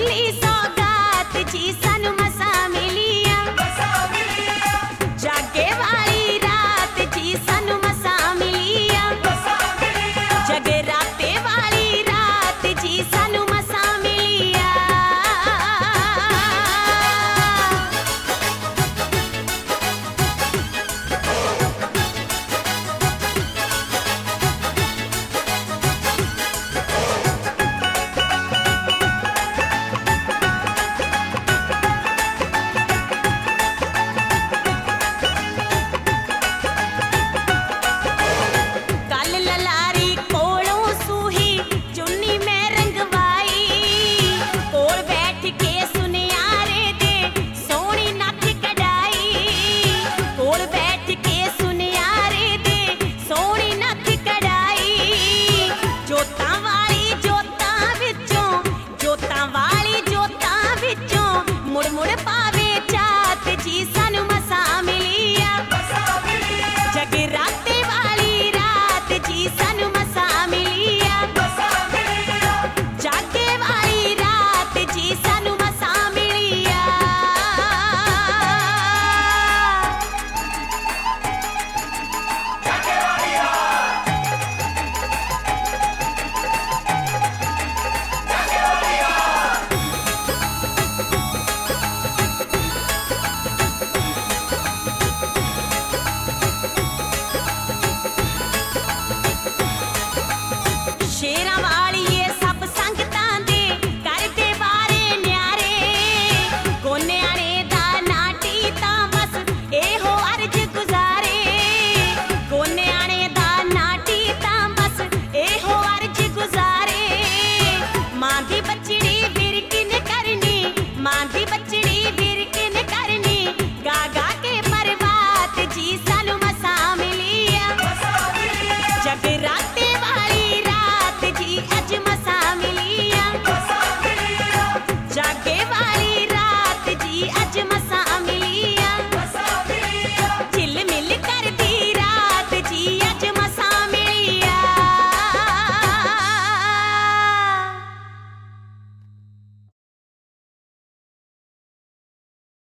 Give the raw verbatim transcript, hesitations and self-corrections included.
मुल्ली सौगात जी सानू मसा मिलिया जागे वाली रात जी सानू मसा मिलिया जगराते वाली रात जी सानू मसा मिलिया कल ललारी कोलों सूही चुन्नी मैं रंगवाई कोल बैठ के सुनियारे दे सोहनी नथ कढ़ाई कोल बैठ के सुनियारे दे सोहनी नथ कढ़ाई जोतां वाली जोतां विचों जोतां वाली जोतां विचों मुड़ मुड़ पावे जात जी सानू मसा मिलिया जगराते वाली रात जी सानू मसा मिलिया जागे वाली रात जी सानू मसा मिलिया शेरां वाली ये सब संगतां दे करदे बारे न्यारे गोन्याणे दा नाटी तां बस एहो अर्ज गुजारे गोन्याणे दा नाटी तां बस एहो अर्ज गुजारे मां दी बचड़ी विरकिन करनी मां दी बचड़ी विरकिन करनी गा गा के परवात जी सानू मसा मिलिया जगराते वाली रात जी अज मसा मिलिया जागे वाली रात जी अज मसा